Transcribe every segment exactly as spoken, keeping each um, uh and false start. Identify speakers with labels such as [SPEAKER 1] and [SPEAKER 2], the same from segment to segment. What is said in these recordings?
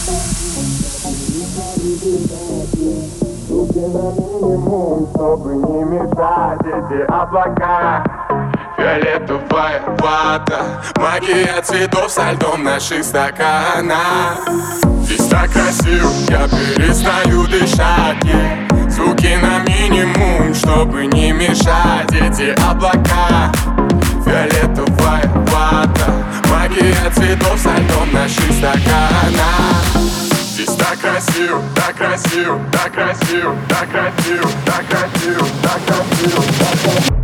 [SPEAKER 1] Чтобы не мешать эти облака. Фиолетовая вата, магия цветов со льдом наших стаканах. Здесь так красиво, я перестаю дышать, yeah. Звуки на минимум, чтобы не мешать эти облака. Фиолетовая вата, магия цветов со льдом наших стаканах. Здесь так красиво, так красиво, так красиво, так красиво, так красиво, так красиво, так красиво.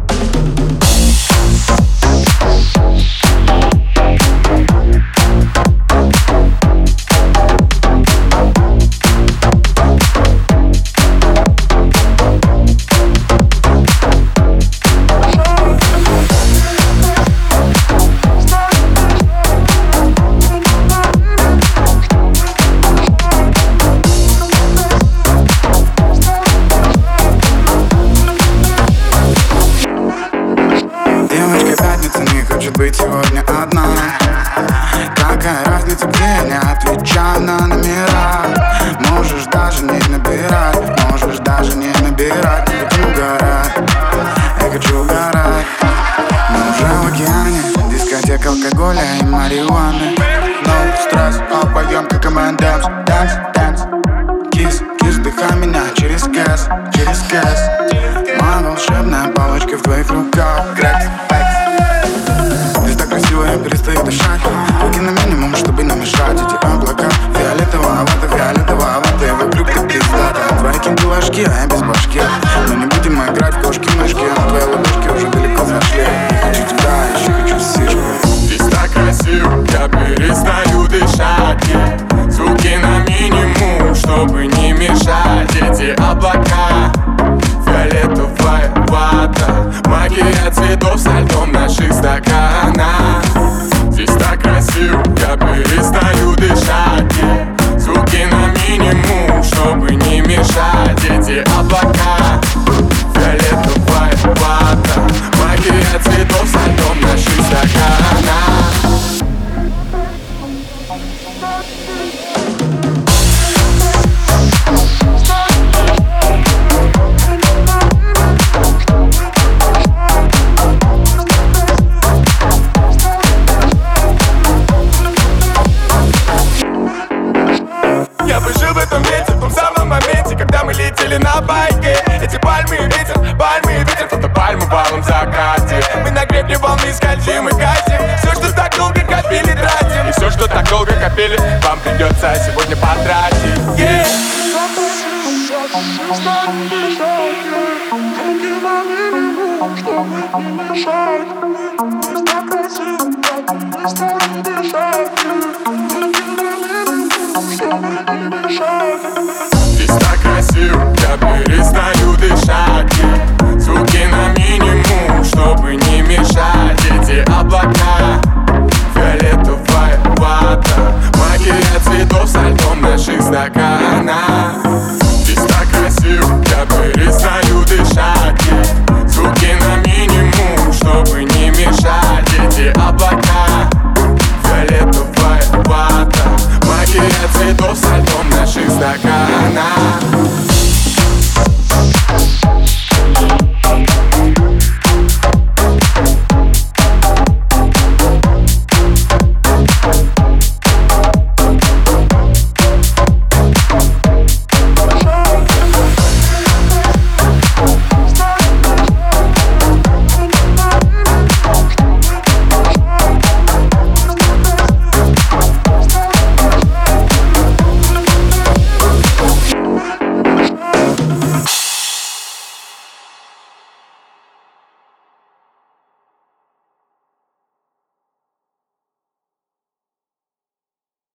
[SPEAKER 2] Быть сегодня одна. Какая разница, где я не отвечаю на номера. Можешь даже не набирать, можешь даже не набирать. Я хочу угорать, я хочу угорать. Мы уже в океане, дискотека алкоголя и марихуаны. No стресс, а поем как эм энд эмс. Dance, dance, кис, кис, вдыхай меня через кэс, через кэс. Моя волшебная палочка в твоих руках. Грекс, флекс. Я перестаю дышать. Руки на минимум, чтобы не мешать эти облака. Фиолетовая вата, фиолетовая вата. Я вокруг как пиздата. Твои кентуашки, а я без башки. Но не будем играть в кошки-мышки. Твои ладошки уже далеко зашли. Хочу тебя, еще хочу сишку.
[SPEAKER 1] Здесь так красиво, я перестаю дышать, yeah. Звуки на минимум, чтобы не мешать эти облака. Фиолетовая вата, магия цветов со льдом наших стаканах. Здесь так красиво, я перестаю дышать, yeah. Звуки на минимум, чтобы не мешать эти облака. Фиолетовая вата, магия цветов со льдом наших стаканах. Я бы жил в этом вете, в том самом моменте, когда мы летели на байке. Эти пальмы и ветер, пальмы и ветер, фотопальмы в алом закате. Мы на гребне волны скользим и катим. Все, что так долго копили, тратим. И все, что так долго копили, вам придется сегодня потратить, yeah. Здесь так красиво, я перестаю дышать, yeah. Звуки на минимум, чтобы не мешать эти облака. Фиолетовая вата, магия цветов со льдом наших стаканах. Здесь так красиво, я перестаю дышать, yeah. Звуки на минимум, чтобы не мешать эти облака. Фиолетовая вата, магия цветов со льдом наших стаканах.